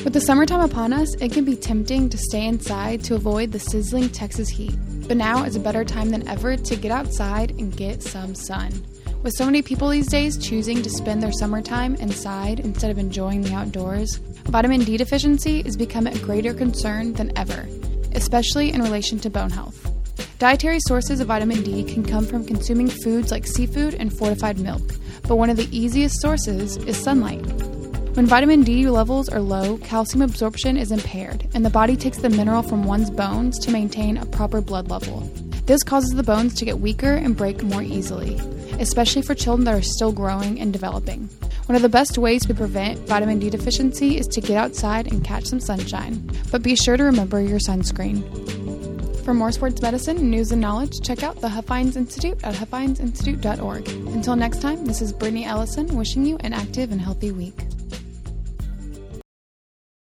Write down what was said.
With the summertime upon us, it can be tempting to stay inside to avoid the sizzling Texas heat. But now is a better time than ever to get outside and get some sun. With so many people these days choosing to spend their summertime inside instead of enjoying the outdoors, vitamin D deficiency is becoming a greater concern than ever, especially in relation to bone health. Dietary sources of vitamin D can come from consuming foods like seafood and fortified milk, but one of the easiest sources is sunlight. When vitamin D levels are low, calcium absorption is impaired, and the body takes the mineral from one's bones to maintain a proper blood level. This causes the bones to get weaker and break more easily, especially for children that are still growing and developing. One of the best ways to prevent vitamin D deficiency is to get outside and catch some sunshine, but be sure to remember your sunscreen. For more sports medicine, news, and knowledge, check out the Huffines Institute at huffines.org. Until next time, this is Brittany Ellison wishing you an active and healthy week.